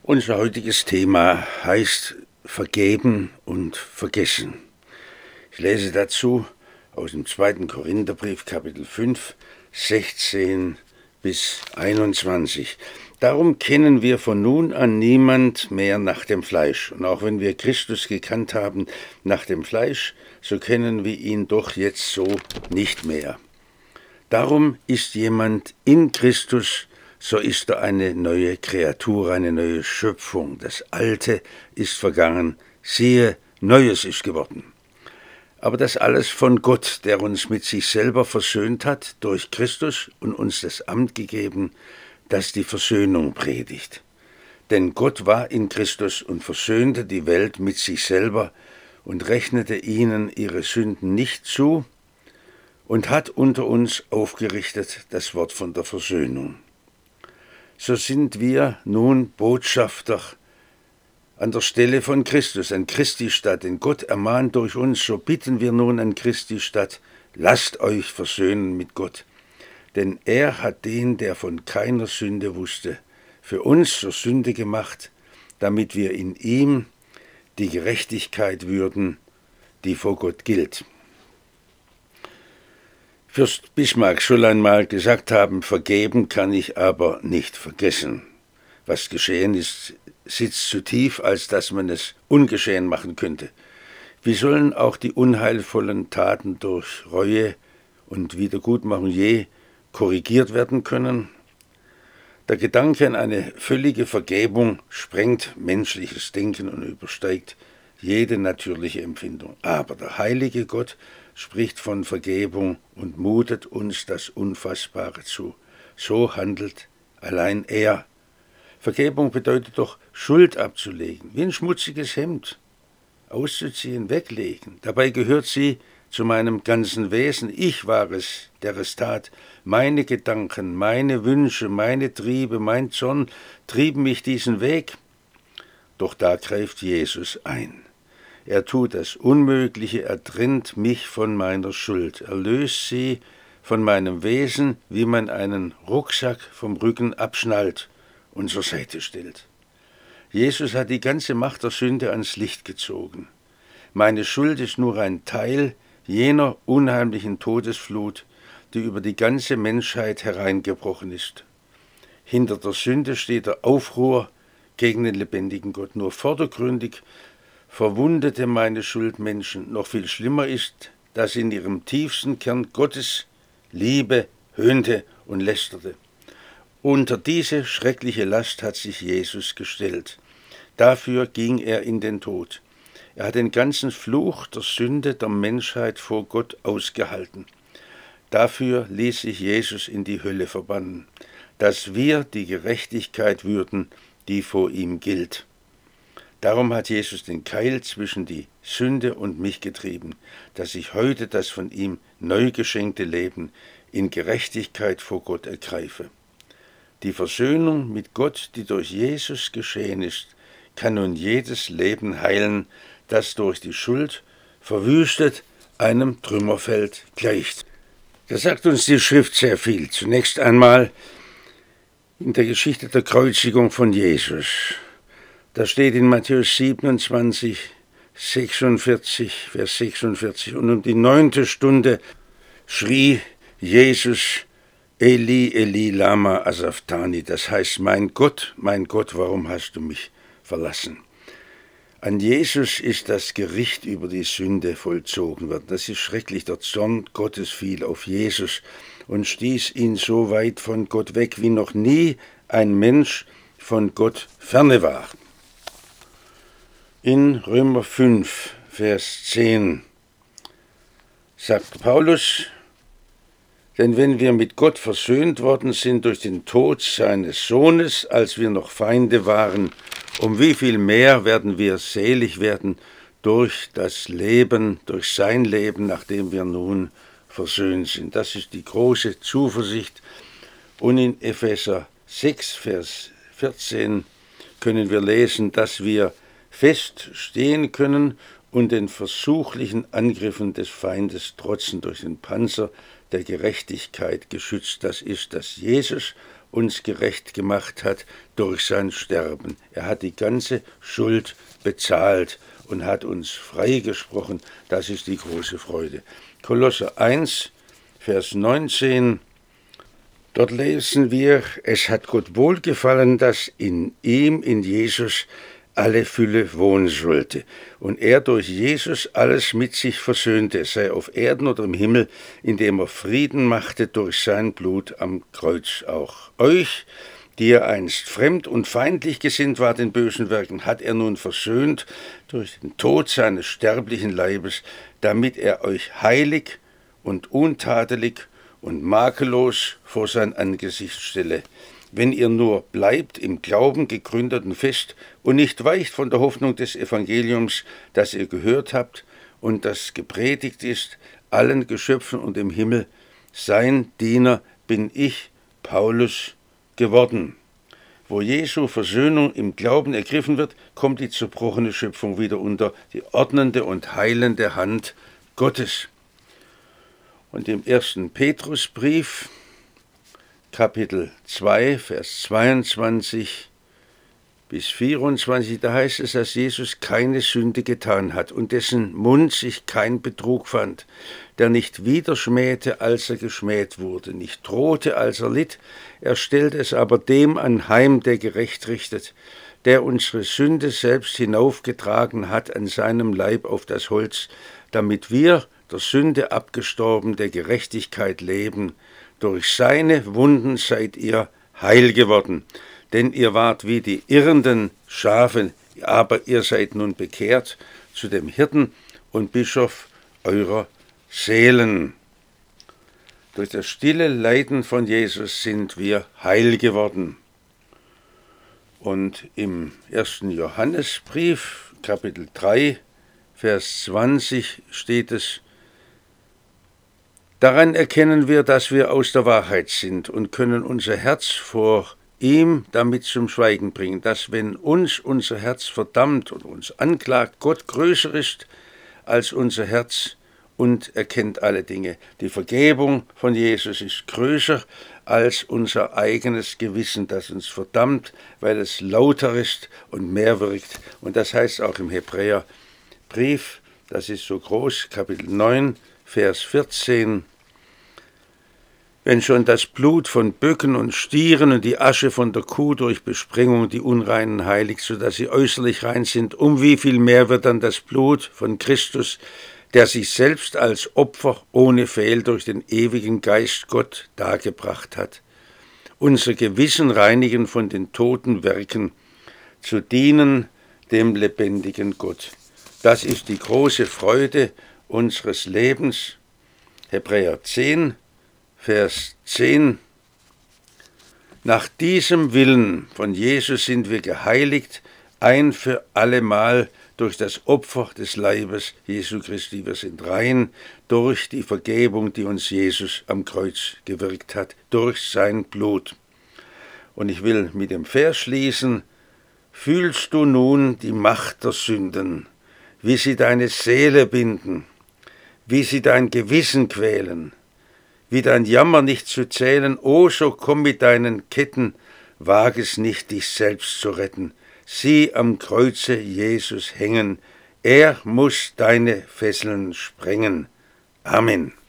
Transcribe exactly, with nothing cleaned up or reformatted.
Unser heutiges Thema heißt Vergeben und Vergessen. Ich lese dazu aus dem zweiten Korintherbrief, Kapitel fünf, sechzehn bis einundzwanzig. Darum kennen wir von nun an niemand mehr nach dem Fleisch. Und auch wenn wir Christus gekannt haben nach dem Fleisch, so kennen wir ihn doch jetzt so nicht mehr. Darum ist jemand in Christus, so ist er eine neue Kreatur, eine neue Schöpfung. Das Alte ist vergangen, siehe, Neues ist geworden. Aber das alles von Gott, der uns mit sich selber versöhnt hat, durch Christus und uns das Amt gegeben, das die Versöhnung predigt. Denn Gott war in Christus und versöhnte die Welt mit sich selber und rechnete ihnen ihre Sünden nicht zu und hat unter uns aufgerichtet das Wort von der Versöhnung. So sind wir nun Botschafter an der Stelle von Christus, an Christi statt. Denn Gott ermahnt durch uns, so bitten wir nun an Christi statt, lasst euch versöhnen mit Gott. Denn er hat den, der von keiner Sünde wusste, für uns zur Sünde gemacht, damit wir in ihm die Gerechtigkeit würden, die vor Gott gilt. Fürst Bismarck soll einmal gesagt haben, vergeben kann ich aber nicht vergessen. Was geschehen ist, sitzt zu tief, als dass man es ungeschehen machen könnte. Wie sollen auch die unheilvollen Taten durch Reue und Wiedergutmachung je korrigiert werden können? Der Gedanke an eine völlige Vergebung sprengt menschliches Denken und übersteigt jede natürliche Empfindung. Aber der heilige Gott spricht von Vergebung und mutet uns das Unfassbare zu. So handelt allein er. Vergebung bedeutet doch, Schuld abzulegen, wie ein schmutziges Hemd, auszuziehen, weglegen. Dabei gehört sie zu meinem ganzen Wesen. Ich war es, der es tat. Meine Gedanken, meine Wünsche, meine Triebe, mein Zorn trieben mich diesen Weg. Doch da greift Jesus ein. Er tut das Unmögliche, er trennt mich von meiner Schuld, er löst sie von meinem Wesen, wie man einen Rucksack vom Rücken abschnallt und zur Seite stellt. Jesus hat die ganze Macht der Sünde ans Licht gezogen. Meine Schuld ist nur ein Teil jener unheimlichen Todesflut, die über die ganze Menschheit hereingebrochen ist. Hinter der Sünde steht der Aufruhr gegen den lebendigen Gott. Nur vordergründig verwundete meine Schuld Menschen. Noch viel schlimmer ist, dass in ihrem tiefsten Kern Gottes Liebe höhnte und lästerte. Unter diese schreckliche Last hat sich Jesus gestellt. Dafür ging er in den Tod. Er hat den ganzen Fluch der Sünde der Menschheit vor Gott ausgehalten. Dafür ließ sich Jesus in die Hölle verbannen, dass wir die Gerechtigkeit würden, die vor ihm gilt. Darum hat Jesus den Keil zwischen die Sünde und mich getrieben, dass ich heute das von ihm neu geschenkte Leben in Gerechtigkeit vor Gott ergreife. Die Versöhnung mit Gott, die durch Jesus geschehen ist, kann nun jedes Leben heilen, das durch die Schuld verwüstet einem Trümmerfeld gleicht. Da sagt uns die Schrift sehr viel. Zunächst einmal in der Geschichte der Kreuzigung von Jesus. Da steht in Matthäus siebenundzwanzig, sechsundvierzig, Vers sechsundvierzig, und um die neunte Stunde schrie Jesus, Eli, Eli, lama asabthani, das heißt, mein Gott, mein Gott, warum hast du mich verlassen? An Jesus ist das Gericht über die Sünde vollzogen worden. Das ist schrecklich, der Zorn Gottes fiel auf Jesus und stieß ihn so weit von Gott weg, wie noch nie ein Mensch von Gott ferne war. In Römer fünf, Vers zehn sagt Paulus, denn wenn wir mit Gott versöhnt worden sind durch den Tod seines Sohnes, als wir noch Feinde waren, um wie viel mehr werden wir selig werden durch das Leben, durch sein Leben, nachdem wir nun versöhnt sind. Das ist die große Zuversicht. Und in Epheser sechs, Vers vierzehn können wir lesen, dass wir fest stehen können und den versuchlichen Angriffen des Feindes trotzen durch den Panzer der Gerechtigkeit geschützt. Das ist, dass Jesus uns gerecht gemacht hat durch sein Sterben. Er hat die ganze Schuld bezahlt und hat uns freigesprochen. Das ist die große Freude. Kolosser eins, Vers neunzehn. Dort lesen wir, es hat Gott wohlgefallen, dass in ihm, in Jesus, alle Fülle wohnen sollte und er durch Jesus alles mit sich versöhnte, sei auf Erden oder im Himmel, indem er Frieden machte durch sein Blut am Kreuz auch. Euch, die ihr einst fremd und feindlich gesinnt wart in bösen Werken, hat er nun versöhnt durch den Tod seines sterblichen Leibes, damit er euch heilig und untadelig und makellos vor sein Angesicht stelle. Wenn ihr nur bleibt im Glauben gegründet und fest und nicht weicht von der Hoffnung des Evangeliums, das ihr gehört habt und das gepredigt ist, allen Geschöpfen und im Himmel, sein Diener bin ich, Paulus, geworden. Wo Jesu Versöhnung im Glauben ergriffen wird, kommt die zerbrochene Schöpfung wieder unter die ordnende und heilende Hand Gottes. Und im ersten Petrusbrief, Kapitel zwei, Vers zweiundzwanzig bis vierundzwanzig, da heißt es, dass Jesus keine Sünde getan hat und dessen Mund sich kein Betrug fand, der nicht wieder schmähte, als er geschmäht wurde, nicht drohte, als er litt, er stellte es aber dem anheim, der gerecht richtet, der unsere Sünde selbst hinaufgetragen hat an seinem Leib auf das Holz, damit wir, der Sünde abgestorben, der Gerechtigkeit leben. Durch seine Wunden seid ihr heil geworden, denn ihr wart wie die irrenden Schafe, aber ihr seid nun bekehrt zu dem Hirten und Bischof eurer Seelen. Durch das stille Leiden von Jesus sind wir heil geworden. Und im ersten Johannesbrief, Kapitel drei, Vers zwanzig steht es, daran erkennen wir, dass wir aus der Wahrheit sind und können unser Herz vor ihm damit zum Schweigen bringen, dass wenn uns unser Herz verdammt und uns anklagt, Gott größer ist als unser Herz und erkennt alle Dinge. Die Vergebung von Jesus ist größer als unser eigenes Gewissen, das uns verdammt, weil es lauter ist und mehr wirkt. Und das heißt auch im Hebräerbrief, das ist so groß, Kapitel neun, Vers vierzehn, wenn schon das Blut von Böcken und Stieren und die Asche von der Kuh durch Besprengung die Unreinen heiligt, sodass sie äußerlich rein sind, um wie viel mehr wird dann das Blut von Christus, der sich selbst als Opfer ohne Fehl durch den ewigen Geist Gott dargebracht hat, unser Gewissen reinigen von den toten Werken, zu dienen dem lebendigen Gott. Das ist die große Freude unseres Lebens. Hebräer zehn, Vers zehn. Nach diesem Willen von Jesus sind wir geheiligt, ein für allemal durch das Opfer des Leibes Jesu Christi. Wir sind rein durch die Vergebung, die uns Jesus am Kreuz gewirkt hat, durch sein Blut. Und ich will mit dem Vers schließen, fühlst du nun die Macht der Sünden, wie sie deine Seele binden, wie sie dein Gewissen quälen, wie dein Jammer nicht zu zählen, o so komm mit deinen Ketten, wag es nicht, dich selbst zu retten. Sieh am Kreuze Jesus hängen, er muss deine Fesseln sprengen. Amen.